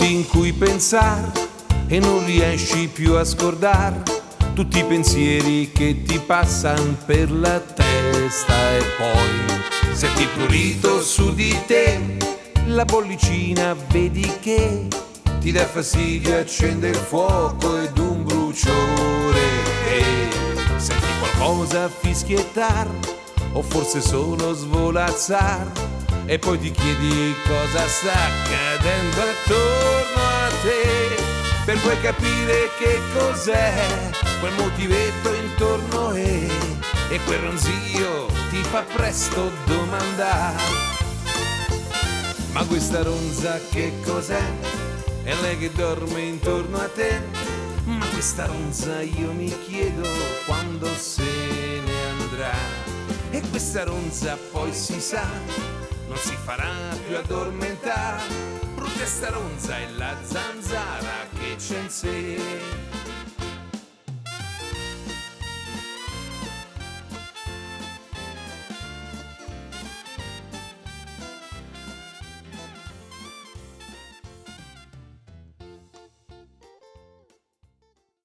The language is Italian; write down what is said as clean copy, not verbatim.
momenti in cui pensar e non riesci più a scordar tutti i pensieri che ti passan per la testa. E poi senti prurito su di te la bollicina, vedi che ti dà fastidio, accende il fuoco ed un bruciore. E senti qualcosa fischiettar o forse solo svolazzar e poi ti chiedi cosa sta accadendo attorno a te, per poi capire che cos'è quel motivetto intorno e quel ronzio ti fa presto domandare: ma questa ronza che cos'è? È lei che dorme intorno a te? Ma questa ronza io mi chiedo quando se ne andrà. E questa ronza poi si sa non si farà più addormentare. Brutta sta ronza è la zanzara che c'è in sé.